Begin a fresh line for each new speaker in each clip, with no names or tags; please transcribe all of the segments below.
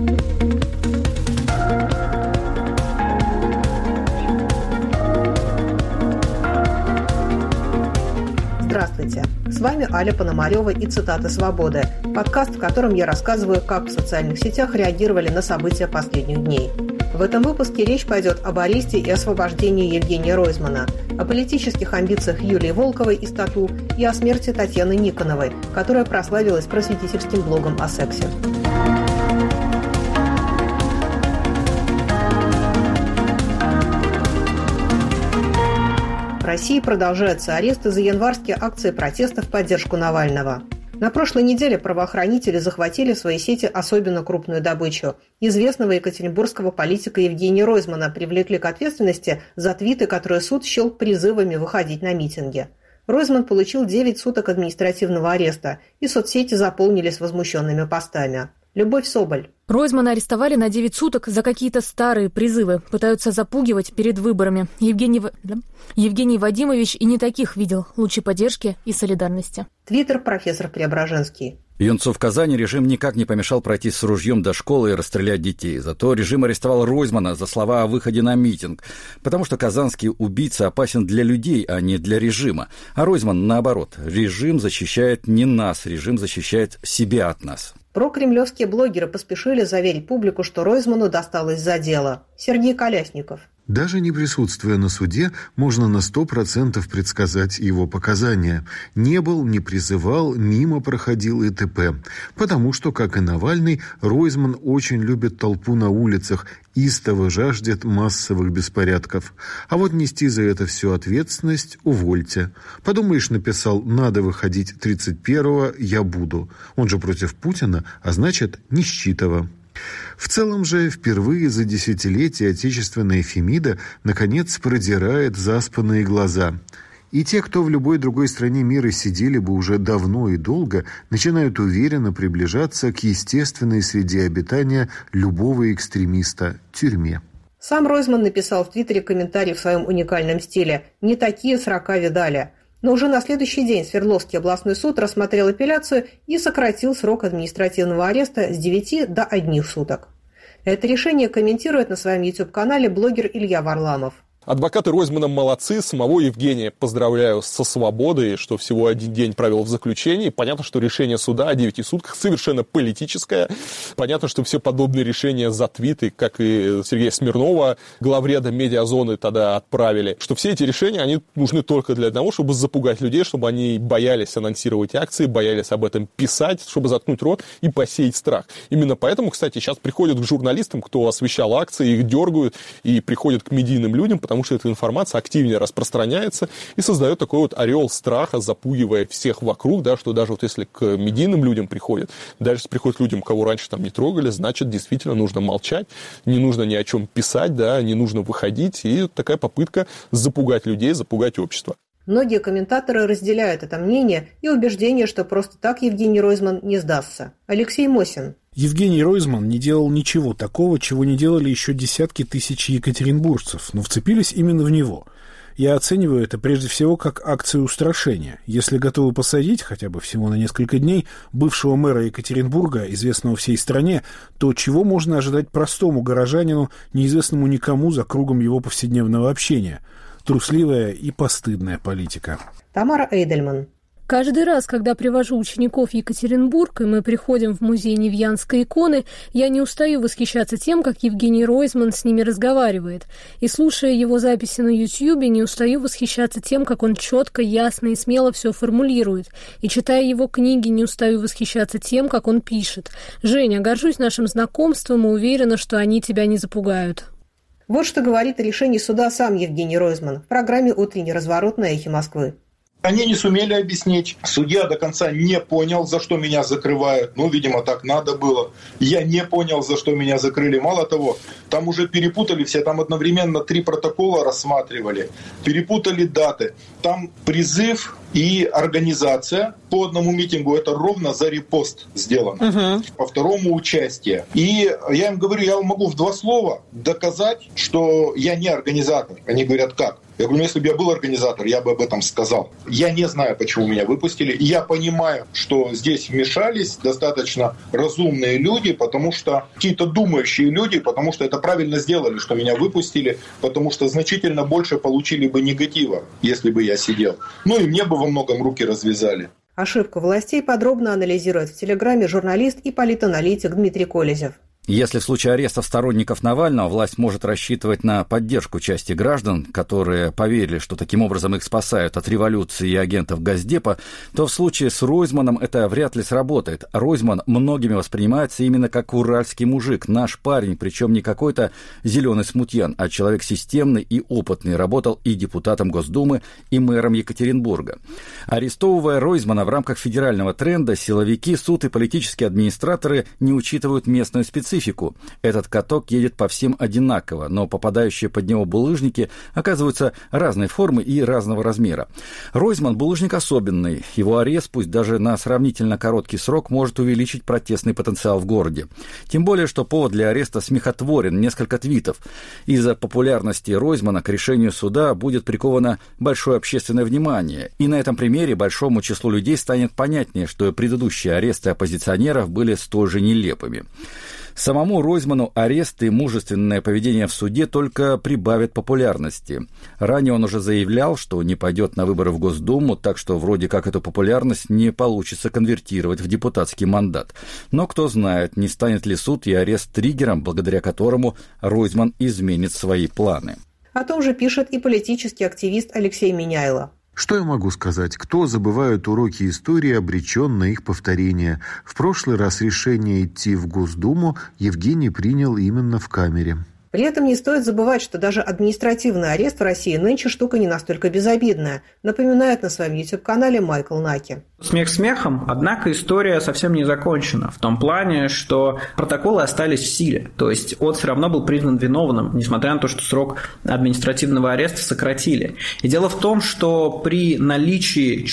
Здравствуйте! С вами Аля Пономарева и «Цитаты свободы», подкаст, в котором я рассказываю, как в социальных сетях реагировали на события последних дней. В этом выпуске речь пойдет об аресте и освобождении Евгения Ройзмана, о политических амбициях Юлии Волковой из «Тату» и о смерти Татьяны Никоновой, которая прославилась просветительским блогом о сексе. В России продолжаются аресты за январские акции протеста в поддержку Навального. На прошлой неделе правоохранители захватили в своей сети особенно крупную добычу. Известного екатеринбургского политика Евгения Ройзмана привлекли к ответственности за твиты, которые суд счел призывами выходить на митинги. Ройзман получил 9 суток административного ареста, и соцсети заполнились возмущенными постами. Любовь Соболь.
Ройзмана арестовали на 9 суток за какие-то старые призывы. Пытаются запугивать перед выборами. Евгений Вадимович и не таких видел. Лучи поддержки и солидарности.
Твиттер профессор Преображенский.
Юнцу в Казани режим никак не помешал пройти с ружьем до школы и расстрелять детей. Зато режим арестовал Ройзмана за слова о выходе на митинг. Потому что казанский убийца опасен для людей, а не для режима. А Ройзман, наоборот, режим защищает не нас, режим защищает себя от нас.
Прокремлевские блогеры поспешили заверить публику, что Ройзману досталось за дело. Сергей Колясников.
Даже не присутствуя на суде, можно на 100% предсказать его показания. Не был, не призывал, мимо проходил и т.п. Потому что, как и Навальный, Ройзман очень любит толпу на улицах, истово жаждет массовых беспорядков. А вот нести за это всю ответственность увольте. Подумаешь, написал «надо выходить 31-го, я буду». Он же против Путина, а значит, не считого. В целом же, впервые за десятилетия отечественная Фемида наконец продирает заспанные глаза. И те, кто в любой другой стране мира сидели бы уже давно и долго, начинают уверенно приближаться к естественной среде обитания любого экстремиста – тюрьме.
Сам Ройзман написал в Твиттере комментарий в своем уникальном стиле «Не такие срока видали». Но уже на следующий день Свердловский областной суд рассмотрел апелляцию и сократил срок административного ареста с 9 до 1 суток. Это решение комментирует на своем YouTube-канале блогер Илья Варламов.
Адвокаты Ройзмана молодцы, самого Евгения поздравляю со свободой, что всего 1 день провел в заключении. Понятно, что решение суда о 9 сутках совершенно политическое. Понятно, что все подобные решения за твиты, как и Сергея Смирнова, главреда медиазоны тогда отправили, что все эти решения, они нужны только для одного, чтобы запугать людей, чтобы они боялись анонсировать акции, боялись об этом писать, чтобы заткнуть рот и посеять страх. Именно поэтому, кстати, сейчас приходят к журналистам, кто освещал акции, их дергают и приходят к медийным людям, потому что эта информация активнее распространяется и создает такой вот ореол страха, запугивая всех вокруг, да, что даже вот если к медийным людям приходят, дальше приходят к людям, кого раньше там не трогали, значит, действительно нужно молчать, не нужно ни о чем писать, да, не нужно выходить, и такая попытка запугать людей, запугать общество.
Многие комментаторы разделяют это мнение и убеждение, что просто так Евгений Ройзман не сдастся. Алексей Мосин.
Евгений Ройзман не делал ничего такого, чего не делали еще десятки тысяч екатеринбуржцев, но вцепились именно в него. Я оцениваю это прежде всего как акцию устрашения. Если готовы посадить, хотя бы всего на несколько дней, бывшего мэра Екатеринбурга, известного всей стране, то чего можно ожидать простому горожанину, неизвестному никому за кругом его повседневного общения? Трусливая и постыдная политика.
Тамара Эйдельман.
Каждый раз, когда привожу учеников в Екатеринбург, и мы приходим в музей Невьянской иконы, я не устаю восхищаться тем, как Евгений Ройзман с ними разговаривает. И слушая его записи на Ютьюбе, не устаю восхищаться тем, как он четко, ясно и смело все формулирует. И читая его книги, не устаю восхищаться тем, как он пишет. Женя, горжусь нашим знакомством и уверена, что они тебя не запугают.
Вот что говорит о решении суда сам Евгений Ройзман в программе «Утренний разворот» на «Эхе Москвы».
Они не сумели объяснить. Судья до конца не понял, за что меня закрывают. Ну, видимо, так надо было. Я не понял, за что меня закрыли. Мало того, там уже перепутали все. Там одновременно 3 протокола рассматривали. Перепутали даты. Там призыв и организация по одному митингу. Это ровно за репост сделано. По второму участие. И я им говорю, я вам могу в 2 слова доказать, что я не организатор. Они говорят, как? Я говорю, если бы я был организатор, я бы об этом сказал. Я не знаю, почему меня выпустили. Я понимаю, что здесь вмешались достаточно разумные люди, потому что какие-то думающие люди, потому что это правильно сделали, что меня выпустили, потому что значительно больше получили бы негатива, если бы я сидел. Ну и мне бы во многом руки развязали.
Ошибку властей подробно анализирует в Телеграме журналист и политаналитик Дмитрий Колезев.
Если в случае арестов сторонников Навального власть может рассчитывать на поддержку части граждан, которые поверили, что таким образом их спасают от революции и агентов Госдепа, то в случае с Ройзманом это вряд ли сработает. Ройзман многими воспринимается именно как уральский мужик, наш парень, причем не какой-то зеленый смутьян, а человек системный и опытный, работал и депутатом Госдумы, и мэром Екатеринбурга. Арестовывая Ройзмана в рамках федерального тренда, силовики, суд и политические администраторы не учитывают местную специфику. Этот каток едет по всем одинаково, но попадающие под него булыжники оказываются разной формы и разного размера. Ройзман – булыжник особенный. Его арест, пусть даже на сравнительно короткий срок, может увеличить протестный потенциал в городе. Тем более, что повод для ареста смехотворен – несколько твитов. Из-за популярности Ройзмана к решению суда будет приковано большое общественное внимание. И на этом примере большому числу людей станет понятнее, что и предыдущие аресты оппозиционеров были столь же нелепыми. Самому Ройзману арест и мужественное поведение в суде только прибавят популярности. Ранее он уже заявлял, что не пойдет на выборы в Госдуму, так что вроде как эту популярность не получится конвертировать в депутатский мандат. Но кто знает, не станет ли суд и арест триггером, благодаря которому Ройзман изменит свои планы.
О том же пишет и политический активист Алексей Миняйло.
Что я могу сказать? Кто забывает уроки истории, обречен на их повторение. В прошлый раз решение идти в Госдуму Евгений принял именно в камере.
При этом не стоит забывать, что даже административный арест в России нынче штука не настолько безобидная, напоминает на своем YouTube-канале Майкл Наки.
Смех смехом, однако история совсем не закончена. В том плане, что протоколы остались в силе. То есть он все равно был признан виновным, несмотря на то, что срок административного ареста сократили. И дело в том, что при наличии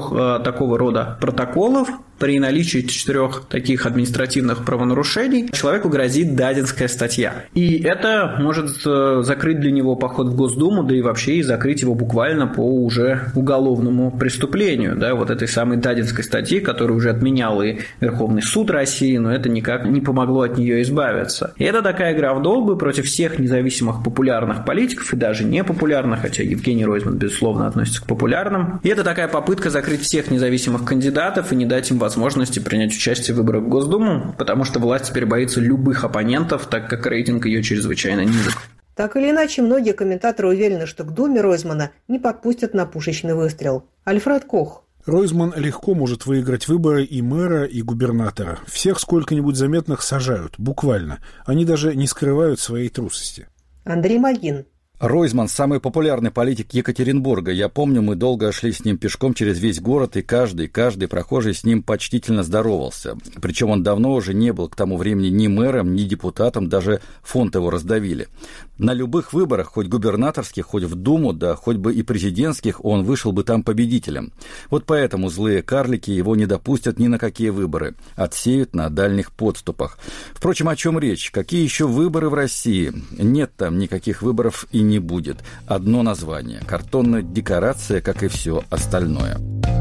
4 такого рода протоколов, при наличии 4 таких административных правонарушений человеку грозит дадинская статья. И это может закрыть для него поход в Госдуму, да и вообще и закрыть его буквально по уже уголовному преступлению. Да, вот этой самой дадинской статьи, которую уже отменял и Верховный суд России, но это никак не помогло от нее избавиться. И это такая игра в долгую против всех независимых популярных политиков и даже непопулярных, хотя Евгений Ройзман, безусловно, относится к популярным. И это такая попытка закрыть всех независимых кандидатов и не дать им возможности принять участие в выборах в Госдуму, потому что власть теперь боится любых оппонентов, так как рейтинг ее чрезвычайно низок.
Так или иначе, многие комментаторы уверены, что к Думе Ройзмана не подпустят на пушечный выстрел. Альфред Кох.
Ройзман легко может выиграть выборы и мэра, и губернатора. Всех сколько-нибудь заметных сажают, буквально. Они даже не скрывают своей трусости.
Андрей Магин.
Ройзман – самый популярный политик Екатеринбурга. Я помню, мы долго шли с ним пешком через весь город, и каждый прохожий с ним почтительно здоровался. Причем он давно уже не был к тому времени ни мэром, ни депутатом, даже фонд его раздавили. На любых выборах, хоть губернаторских, хоть в Думу, да хоть бы и президентских, он вышел бы там победителем. Вот поэтому злые карлики его не допустят ни на какие выборы, отсеют на дальних подступах. Впрочем, о чем речь? Какие еще выборы в России? Нет там никаких выборов и не будет. Одно название. Картонная декорация, как и все остальное.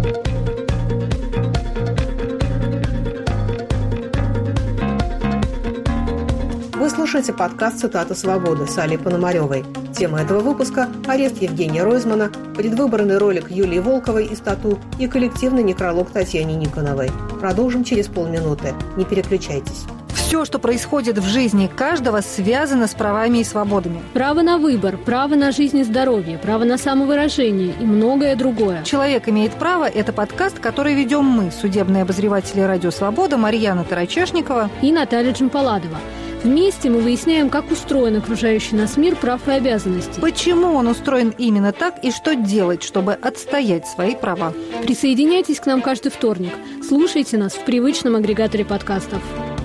Вы слушаете подкаст «Цитата свободы» с Алей Пономаревой. Тема этого выпуска – арест Евгения Ройзмана, предвыборный ролик Юлии Волковой из «Тату» и коллективный некролог Татьяне Никоновой. Продолжим через полминуты. Не переключайтесь.
Все, что происходит в жизни каждого, связано с правами и свободами.
Право на выбор, право на жизнь и здоровье, право на самовыражение и многое другое.
«Человек имеет право» – это подкаст, который ведем мы, судебные обозреватели «Радио Свобода» Марьяна Тарачешникова
и Наталья Джампаладова. Вместе мы выясняем, как устроен окружающий нас мир прав и обязанностей.
Почему он устроен именно так и что делать, чтобы отстоять свои права.
Присоединяйтесь к нам каждый вторник. Слушайте нас в привычном агрегаторе подкастов.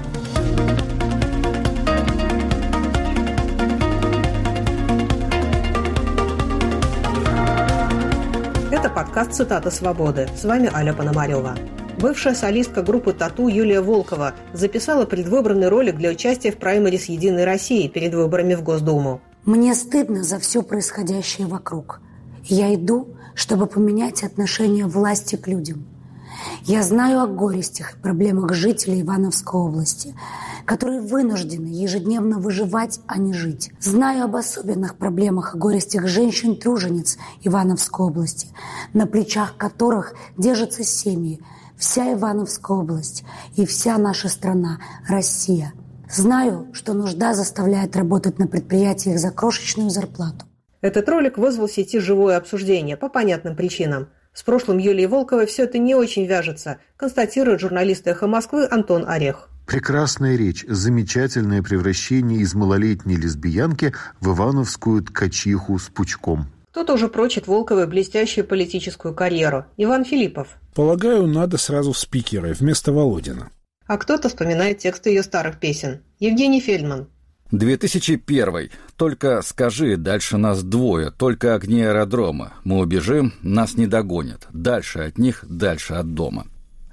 Это подкаст «Цитата свободы». С вами Аля Пономарева. Бывшая солистка группы «Тату» Юлия Волкова записала предвыборный ролик для участия в праймерис «Единой России» перед выборами в Госдуму.
Мне стыдно за все происходящее вокруг. Я иду, чтобы поменять отношение власти к людям. Я знаю о горестях и проблемах жителей Ивановской области, которые вынуждены ежедневно выживать, а не жить. Знаю об особенных проблемах и горестях женщин-тружениц Ивановской области, на плечах которых держатся семьи, вся Ивановская область и вся наша страна, Россия. Знаю, что нужда заставляет работать на предприятиях за крошечную зарплату.
Этот ролик вызвал в сети живое обсуждение по понятным причинам. С прошлым Юлии Волковой все это не очень вяжется, констатирует журналист «Эхо Москвы» Антон Орех.
Прекрасная речь, замечательное превращение из малолетней лесбиянки в ивановскую ткачиху с пучком.
Кто-то уже прочит Волковой блестящую политическую карьеру. Иван Филиппов.
Полагаю, надо сразу в спикеры вместо Володина.
А кто-то вспоминает тексты ее старых песен. Евгений Фельдман.
2001. Только скажи, дальше нас двое, только огни аэродрома. Мы убежим, нас не догонят. Дальше от них, дальше от дома.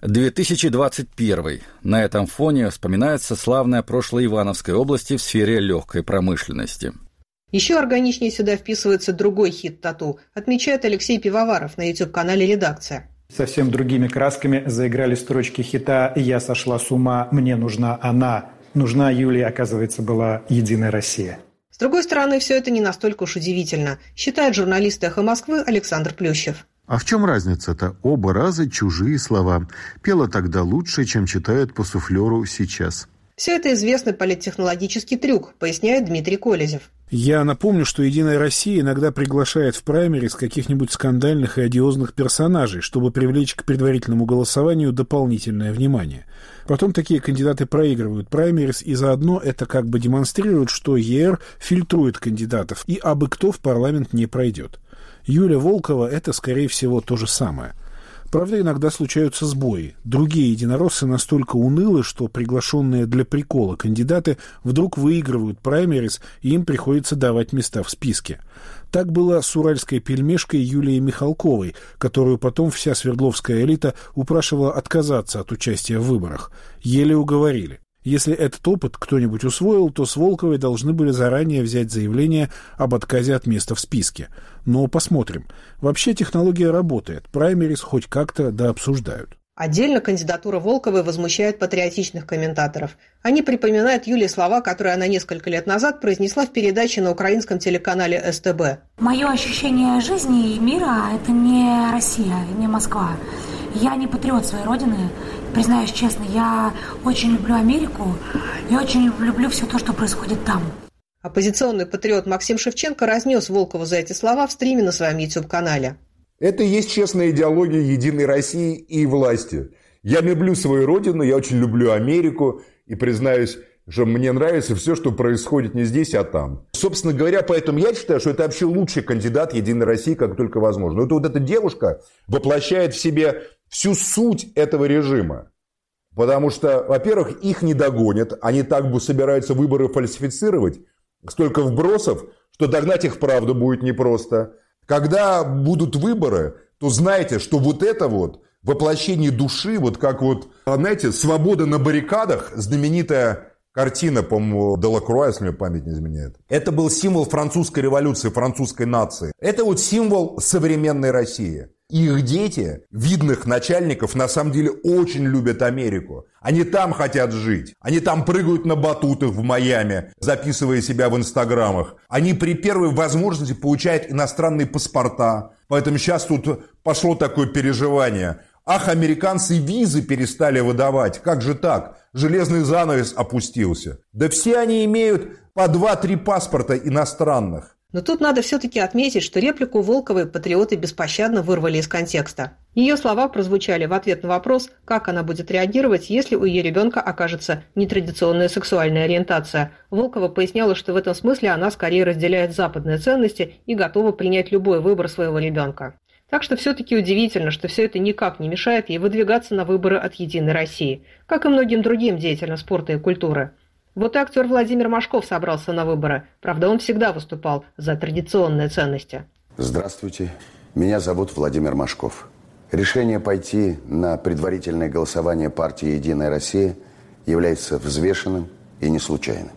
2021. На этом фоне вспоминается славное прошлое Ивановской области в сфере легкой промышленности.
Еще органичнее сюда вписывается другой хит «Тату», отмечает Алексей Пивоваров на YouTube-канале «Редакция».
Совсем другими красками заиграли строчки хита «Я сошла с ума, мне нужна она». Нужна Юлии, оказывается, была «Единая Россия».
С другой стороны, все это не настолько уж удивительно, считает журналист «Эхо Москвы» Александр Плющев.
А в чем разница-то? Оба раза чужие слова. Пела тогда лучше, чем читают по суфлеру сейчас.
Все это известный политтехнологический трюк, поясняет Дмитрий Колезев.
Я напомню, что «Единая Россия» иногда приглашает в праймерис каких-нибудь скандальных и одиозных персонажей, чтобы привлечь к предварительному голосованию дополнительное внимание. Потом такие кандидаты проигрывают праймерис, и заодно это как бы демонстрирует, что ЕР фильтрует кандидатов, и абы кто в парламент не пройдет. Юля Волкова – это, скорее всего, то же самое. Правда, иногда случаются сбои. Другие единороссы настолько унылы, что приглашенные для прикола кандидаты вдруг выигрывают праймерис, и им приходится давать места в списке. Так было с уральской пельмешкой Юлией Михалковой, которую потом вся свердловская элита упрашивала отказаться от участия в выборах. Еле уговорили. Если этот опыт кто-нибудь усвоил, то с Волковой должны были заранее взять заявление об отказе от места в списке. Но посмотрим. Вообще технология работает. Праймерис хоть как-то дообсуждают.
Отдельно кандидатура Волковой возмущает патриотичных комментаторов. Они припоминают Юле слова, которые она несколько лет назад произнесла в передаче на украинском телеканале СТБ.
Мое ощущение жизни и мира – это не Россия, не Москва. Я не патриот своей родины. Признаюсь честно, я очень люблю Америку и очень люблю все то, что происходит там.
Оппозиционный патриот Максим Шевченко разнес Волкову за эти слова в стриме на своем YouTube-канале.
Это и есть честная идеология Единой России и власти. Я люблю свою родину, я очень люблю Америку и признаюсь, что мне нравится все, что происходит не здесь, а там. Собственно говоря, поэтому я считаю, что это вообще лучший кандидат Единой России, как только возможно. Это вот эта девушка воплощает в себе всю суть этого режима. Потому что, во-первых, их не догонят. Они так бы собираются выборы фальсифицировать. Столько вбросов, что догнать их вправду будет непросто. Когда будут выборы, то знайте, что вот это вот воплощение души, вот как вот, знаете, «Свобода на баррикадах», знаменитая картина, по-моему, Делакруа, если мне память не изменяет. Это был символ французской революции, французской нации. Это вот символ современной России. Их дети, видных начальников, на самом деле очень любят Америку. Они там хотят жить. Они там прыгают на батутах в Майами, записывая себя в инстаграмах. Они при первой возможности получают иностранные паспорта. Поэтому сейчас тут пошло такое переживание. Ах, американцы визы перестали выдавать. Как же так? Железный занавес опустился. Да все они имеют по 2-3 паспорта иностранных.
Но тут надо все-таки отметить, что реплику Волковой патриоты беспощадно вырвали из контекста. Ее слова прозвучали в ответ на вопрос, как она будет реагировать, если у ее ребенка окажется нетрадиционная сексуальная ориентация. Волкова поясняла, что в этом смысле она скорее разделяет западные ценности и готова принять любой выбор своего ребенка. Так что все-таки удивительно, что все это никак не мешает ей выдвигаться на выборы от «Единой России», как и многим другим деятелям спорта и культуры. Вот и актер Владимир Машков собрался на выборы. Правда, он всегда выступал за традиционные ценности.
Здравствуйте, меня зовут Владимир Машков. Решение пойти на предварительное голосование партии «Единая Россия» является взвешенным и не случайным.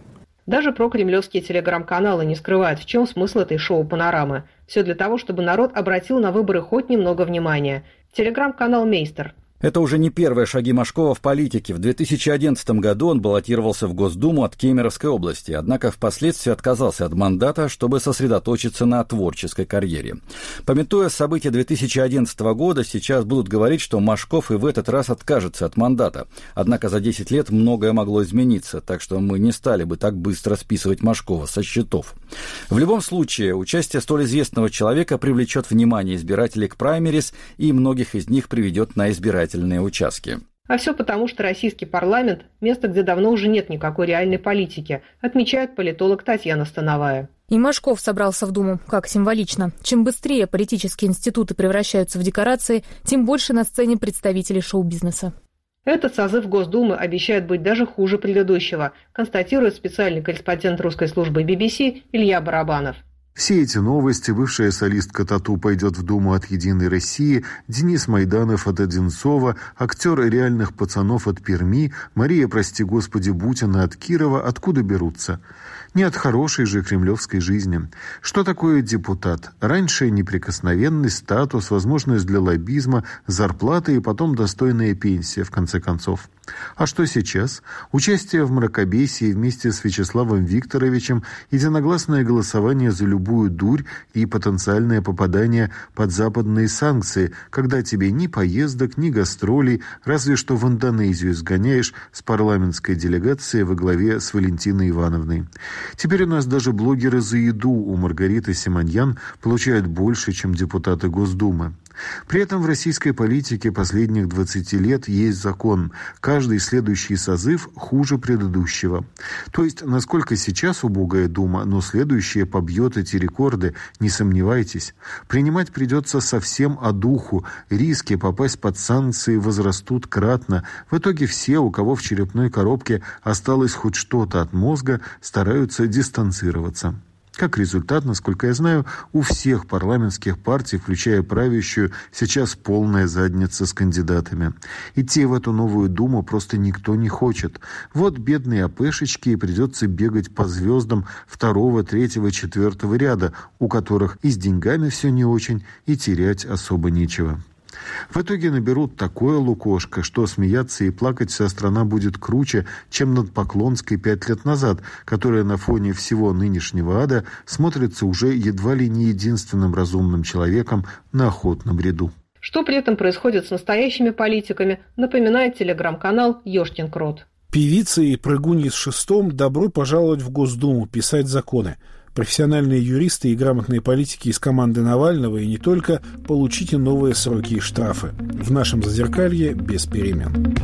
Даже прокремлевские телеграм-каналы не скрывают, в чем смысл этой шоу-панорамы. Все для того, чтобы народ обратил на выборы хоть немного внимания. Телеграм-канал «Мейстер».
Это уже не первые шаги Мошкова в политике. В 2011 году он баллотировался в Госдуму от Кемеровской области, однако впоследствии отказался от мандата, чтобы сосредоточиться на творческой карьере. Памятуя события 2011 года, сейчас будут говорить, что Мошков и в этот раз откажется от мандата. Однако за 10 лет многое могло измениться, так что мы не стали бы так быстро списывать Мошкова со счетов. В любом случае, участие столь известного человека привлечет внимание избирателей к праймерис и многих из них приведет на избирательные участки.
А все потому, что российский парламент – место, где давно уже нет никакой реальной политики, отмечает политолог Татьяна Становая.
И Мошков собрался в Думу, как символично. Чем быстрее политические институты превращаются в декорации, тем больше на сцене представителей шоу-бизнеса.
Этот созыв Госдумы обещает быть даже хуже предыдущего, констатирует специальный корреспондент русской службы BBC Илья Барабанов.
Все эти новости, бывшая солистка Тату пойдет в Думу от «Единой России», Денис Майданов от Одинцова, актер «Реальных пацанов» от Перми, Мария, прости господи, Бутина от Кирова, откуда берутся? Не от хорошей же кремлевской жизни. Что такое депутат? Раньше неприкосновенный статус, возможность для лоббизма, зарплата и потом достойная пенсия, в конце концов. А что сейчас? Участие в мракобесии вместе с Вячеславом Викторовичем, единогласное голосование за любую дурь и потенциальное попадание под западные санкции, когда тебе ни поездок, ни гастролей, разве что в Индонезию сгоняешь с парламентской делегацией во главе с Валентиной Ивановной. Теперь у нас даже блогеры за еду у Маргариты Симоньян получают больше, чем депутаты Госдумы. При этом в российской политике последних 20 лет есть закон. Каждый следующий созыв хуже предыдущего. То есть, насколько сейчас убогая Дума, но следующая побьет эти рекорды, не сомневайтесь. Принимать придется совсем о духу. Риски попасть под санкции возрастут кратно. В итоге все, у кого в черепной коробке осталось хоть что-то от мозга, стараются дистанцироваться. Как результат, насколько я знаю, у всех парламентских партий, включая правящую, сейчас полная задница с кандидатами. Идти в эту новую Думу просто никто не хочет. Вот бедные АПшечки и придется бегать по звездам 2-го, 3-го, 4-го ряда, у которых и с деньгами все не очень, и терять особо нечего. В итоге наберут такое лукошко, что смеяться и плакать вся страна будет круче, чем над Поклонской 5 лет назад, которая на фоне всего нынешнего ада смотрится уже едва ли не единственным разумным человеком на охотном ряду.
Что при этом происходит с настоящими политиками, напоминает телеграм-канал «Ёшкин крот».
Певицы и прыгуньи с шестом добро пожаловать в Госдуму писать законы. Профессиональные юристы и грамотные политики из команды Навального и не только, получите новые сроки и штрафы. В нашем «Зазеркалье» без перемен.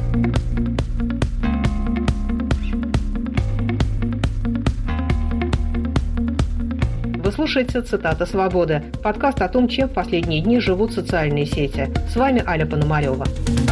Вы слушаете «Цитата свободы» – подкаст о том, чем в последние дни живут социальные сети. С вами Аля Пономарева.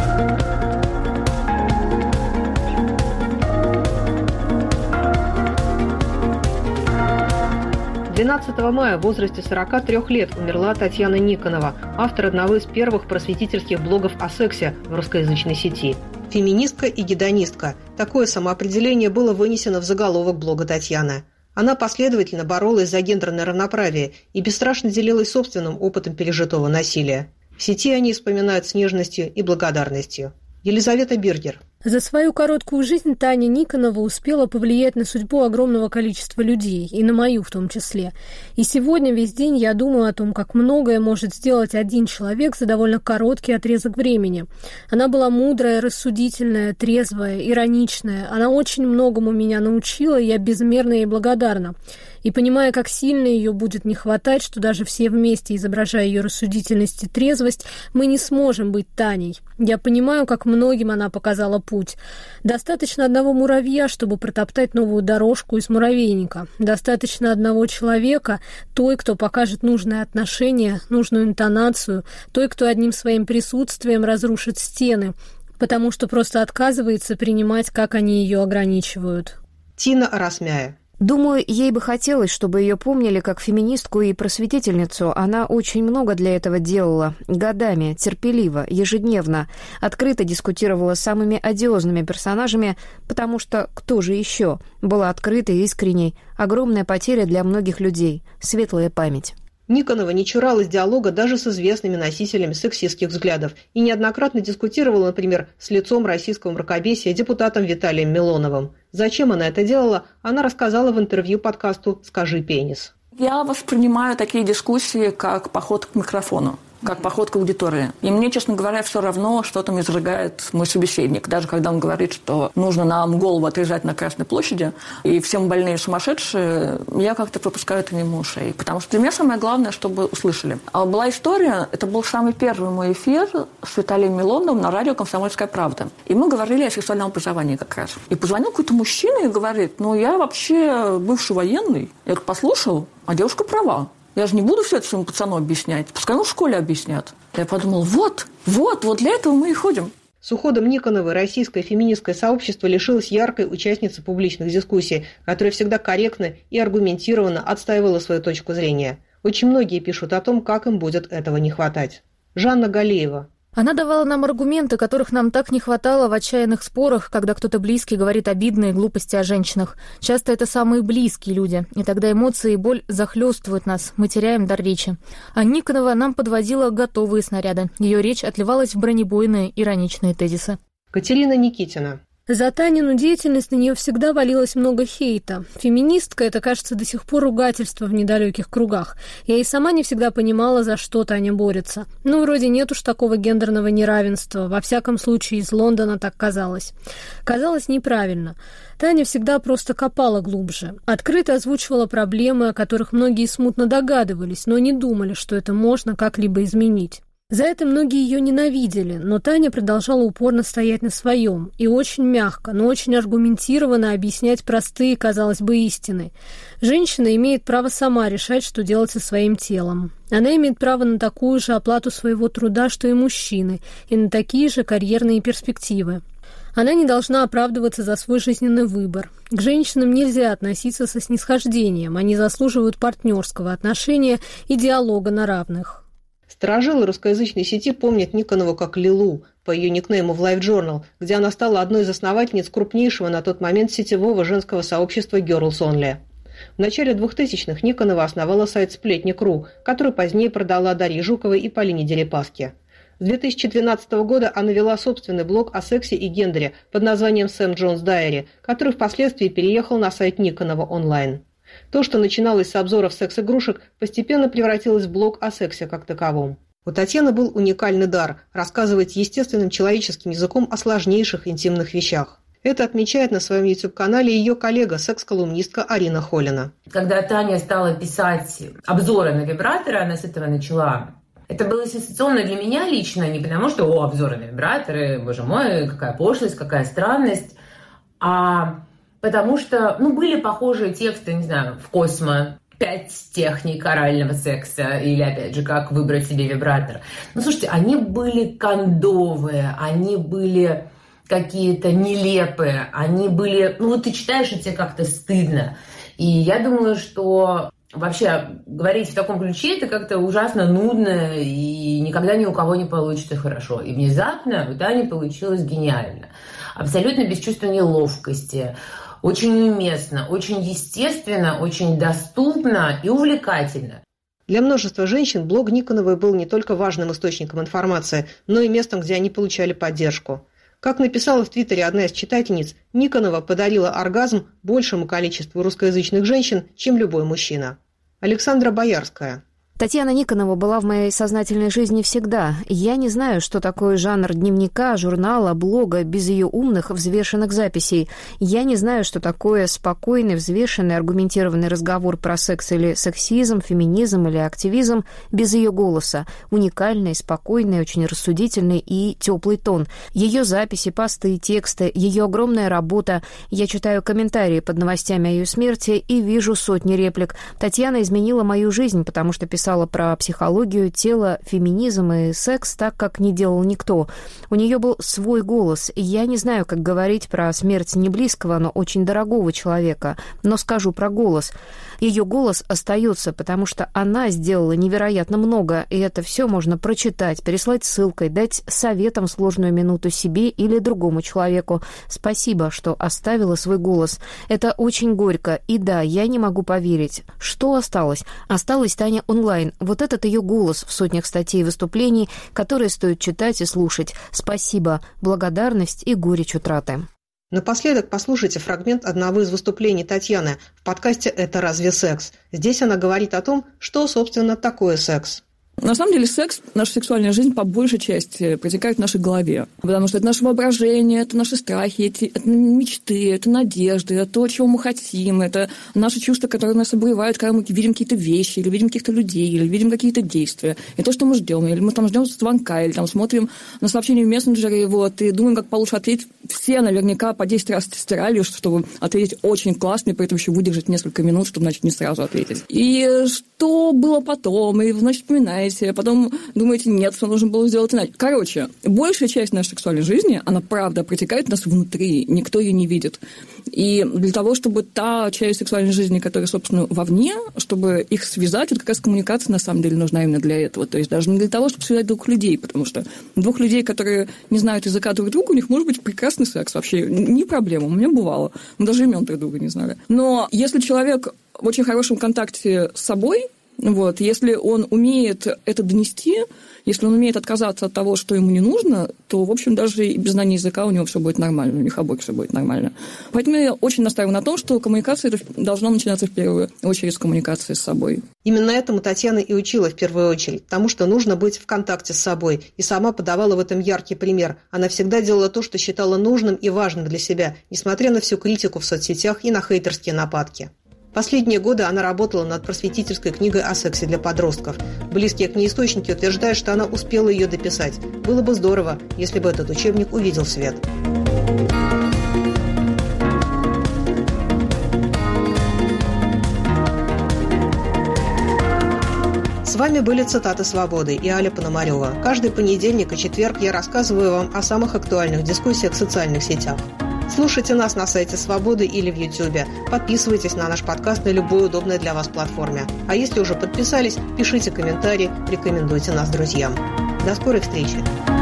12 мая в возрасте 43 лет умерла Татьяна Никонова, автор одного из первых просветительских блогов о сексе в русскоязычной сети. Феминистка и гедонистка. Такое самоопределение было вынесено в заголовок блога Татьяны. Она последовательно боролась за гендерное равноправие и бесстрашно делилась собственным опытом пережитого насилия. В сети они вспоминают с нежностью и благодарностью. Елизавета Биргер.
За свою короткую жизнь Таня Никонова успела повлиять на судьбу огромного количества людей, и на мою в том числе. И сегодня весь день я думаю о том, как многое может сделать один человек за довольно короткий отрезок времени. Она была мудрая, рассудительная, трезвая, ироничная. Она очень многому меня научила, и я безмерно ей благодарна. И понимая, как сильно ее будет не хватать, что даже все вместе, изображая ее рассудительность и трезвость, мы не сможем быть Таней. Я понимаю, как многим она показала путь. Достаточно одного муравья, чтобы протоптать новую дорожку из муравейника. Достаточно одного человека, той, кто покажет нужное отношение, нужную интонацию, той, кто одним своим присутствием разрушит стены, потому что просто отказывается принимать, как они ее ограничивают.
Тина Арасмяя.
Думаю, ей бы хотелось, чтобы ее помнили как феминистку и просветительницу. Она очень много для этого делала. Годами, терпеливо, ежедневно. Открыто дискутировала с самыми одиозными персонажами, потому что кто же еще? Была открытой и искренней. Огромная потеря для многих людей. Светлая память.
Никонова не чуралась диалога даже с известными носителями сексистских взглядов и неоднократно дискутировала, например, с лицом российского мракобесия депутатом Виталием Милоновым. Зачем она это делала, она рассказала в интервью подкасту «Скажи, пенис».
Я воспринимаю такие дискуссии как поход к микрофону, как поход к аудитории. И мне, честно говоря, все равно, что там изрыгает мой собеседник. Даже когда он говорит, что нужно нам голову отрезать на Красной площади, и все мы больные и сумасшедшие, я как-то пропускаю это мимо ушей. Потому что для меня самое главное, чтобы услышали. А была история, это был самый первый мой эфир с Виталием Милоновым на радио «Комсомольская правда». И мы говорили о сексуальном образовании как раз. И позвонил какой-то мужчина и говорит, я вообще бывший военный. Я говорю, послушал, а девушка права. Я же не буду все это своему пацану объяснять. Пускай в школе объяснят. Я подумал, вот для этого мы и ходим.
С уходом Никоновой российское феминистское сообщество лишилось яркой участницы публичных дискуссий, которая всегда корректно и аргументированно отстаивала свою точку зрения. Очень многие пишут о том, как им будет этого не хватать. Жанна Галеева.
Она давала нам аргументы, которых нам так не хватало в отчаянных спорах, когда кто-то близкий говорит обидные глупости о женщинах. Часто это самые близкие люди, и тогда эмоции и боль захлестывают нас, мы теряем дар речи. А Никонова нам подводила готовые снаряды. Ее речь отливалась в бронебойные, ироничные тезисы.
Катерина Никитина.
За Танину деятельность на нее всегда валилось много хейта. Феминистка — это, кажется, до сих пор ругательство в недалеких кругах. Я и сама не всегда понимала, за что Таня борется. Вроде нет уж такого гендерного неравенства. Во всяком случае, из Лондона так казалось. Казалось неправильно. Таня всегда просто копала глубже. Открыто озвучивала проблемы, о которых многие смутно догадывались, но не думали, что это можно как-либо изменить. За это многие ее ненавидели, но Таня продолжала упорно стоять на своем и очень мягко, но очень аргументированно объяснять простые, казалось бы, истины. Женщина имеет право сама решать, что делать со своим телом. Она имеет право на такую же оплату своего труда, что и мужчины, и на такие же карьерные перспективы. Она не должна оправдываться за свой жизненный выбор. К женщинам нельзя относиться со снисхождением, они заслуживают партнерского отношения и диалога на равных.
Старожилы русскоязычной сети помнят Никонову как Лилу по ее никнейму в Life Journal, где она стала одной из основательниц крупнейшего на тот момент сетевого женского сообщества Girls Only. В начале 2000-х Никонова основала сайт «Сплетник.ру», который позднее продала Дарье Жуковой и Полине Дерипаске. С 2012 года она вела собственный блог о сексе и гендере под названием «Сэм Джонс Дайри», который впоследствии переехал на сайт Никонова онлайн. То, что начиналось с обзоров секс-игрушек, постепенно превратилось в блог о сексе как таковом. У Татьяны был уникальный дар – рассказывать естественным человеческим языком о сложнейших интимных вещах. Это отмечает на своем YouTube-канале ее коллега, секс-колумнистка Арина Холина.
Когда Таня стала писать обзоры на вибраторы, она с этого начала. Это было сенсационно для меня лично, не потому что обзоры на вибраторы, боже мой, какая пошлость, какая странность, а потому что, были похожие тексты, не знаю, в Космо, 5 техник орального секса, или, опять же, как выбрать себе вибратор. Слушайте, они были кондовые, они были какие-то нелепые, они были, ты читаешь, и тебе как-то стыдно. И я думаю, что вообще говорить в таком ключе, это как-то ужасно нудно, и никогда ни у кого не получится хорошо. И внезапно у Тани получилось гениально. Абсолютно без чувства неловкости. Очень уместно, очень естественно, очень доступно и увлекательно.
Для множества женщин блог Никоновой был не только важным источником информации, но и местом, где они получали поддержку. Как написала в Твиттере одна из читательниц, Никонова подарила оргазм большему количеству русскоязычных женщин, чем любой мужчина. Александра Боярская.
Татьяна Никонова была в моей сознательной жизни всегда. Я не знаю, что такое жанр дневника, журнала, блога без ее умных, взвешенных записей. Я не знаю, что такое спокойный, взвешенный, аргументированный разговор про секс или сексизм, феминизм или активизм без ее голоса. Уникальный, спокойный, очень рассудительный и теплый тон. Ее записи, посты, тексты, ее огромная работа. Я читаю комментарии под новостями о ее смерти и вижу сотни реплик. Татьяна изменила мою жизнь, потому что писала писала про психологию, тело, феминизм и секс так, как не делал никто. У нее был свой голос. Я не знаю, как говорить про смерть не близкого, но очень дорогого человека. Но скажу про голос. Ее голос остается, потому что она сделала невероятно много, и это все можно прочитать, переслать ссылкой, дать советом в сложную минуту себе или другому человеку. Спасибо, что оставила свой голос. Это очень горько. И да, я не могу поверить. Что осталось? Осталась Таня онлайн. Вот этот ее голос в сотнях статей и выступлений, которые стоит читать и слушать. Спасибо, благодарность и горечь утраты.
Напоследок послушайте фрагмент одного из выступлений Татьяны в подкасте «Это разве секс?». Здесь она говорит о том, что, собственно, такое секс.
На самом деле секс, наша сексуальная жизнь по большей части протекает в нашей голове. Потому что это наше воображение, это наши страхи, это мечты, это надежды, это то, чего мы хотим, это наши чувства, которые нас обуревают, когда мы видим какие-то вещи, или видим каких-то людей, или видим какие-то действия. И то, что мы ждем, или мы там ждем звонка, или там смотрим на сообщение в мессенджере, и думаем, как получше ответить. Все наверняка по 10 раз стирали, чтобы ответить очень классно, и при этом еще выдержать несколько минут, чтобы, значит, не сразу ответить. И что было потом, и, значит, вспоминаете, потом думаете, нет, что нужно было сделать иначе. Короче, большая часть нашей сексуальной жизни, она, правда, протекает у нас внутри, никто ее не видит. И для того, чтобы та часть сексуальной жизни, которая, собственно, вовне, чтобы их связать, вот как раз коммуникация, на самом деле, нужна именно для этого. То есть даже не для того, чтобы связать двух людей, потому что двух людей, которые не знают языка друг друга, у них может быть прекрасный секс вообще, не проблема, у меня бывало. Мы даже имен друг друга не знали. Но если человек в очень хорошем контакте с собой, вот, если он умеет это донести, если он умеет отказаться от того, что ему не нужно, то, в общем, даже и без знания языка у него все будет нормально, у них обоих все будет нормально. Поэтому я очень настаиваю на том, что коммуникация должна начинаться в первую очередь с коммуникации с собой.
Именно этому Татьяна и учила в первую очередь, потому что нужно быть в контакте с собой, и сама подавала в этом яркий пример. Она всегда делала то, что считала нужным и важным для себя, несмотря на всю критику в соцсетях и на хейтерские нападки. Последние годы она работала над просветительской книгой о сексе для подростков. Близкие к ней источники утверждают, что она успела ее дописать. Было бы здорово, если бы этот учебник увидел свет. С вами были «Цитаты свободы» и Аля Пономарева. Каждый понедельник и четверг я рассказываю вам о самых актуальных дискуссиях в социальных сетях. Слушайте нас на сайте «Свободы» или в Ютьюбе. Подписывайтесь на наш подкаст на любой удобной для вас платформе. А если уже подписались, пишите комментарии, рекомендуйте нас друзьям. До скорой встречи!